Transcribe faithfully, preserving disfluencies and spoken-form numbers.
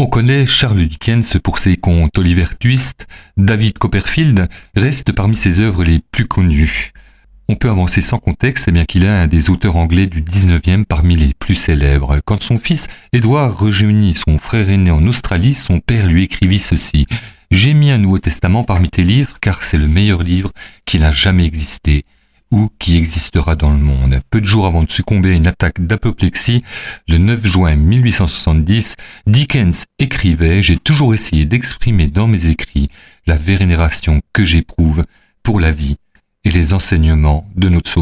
On connaît Charles Dickens pour ses contes. Oliver Twist, David Copperfield reste parmi ses œuvres les plus connues. On peut avancer sans contexte, eh bien qu'il est un des auteurs anglais du dix-neuvième parmi les plus célèbres. Quand son fils Édouard rejoignit son frère aîné en Australie, son père lui écrivit ceci: « J'ai mis un Nouveau Testament parmi tes livres car c'est le meilleur livre qui n'a jamais existé ou qui existera dans le monde. » Peu de jours avant de succomber à une attaque d'apoplexie, le neuf juin mille huit cent soixante-dix, Dickens écrivait « J'ai toujours essayé d'exprimer dans mes écrits la vénération que j'éprouve pour la vie et les enseignements de notre Sauveur. »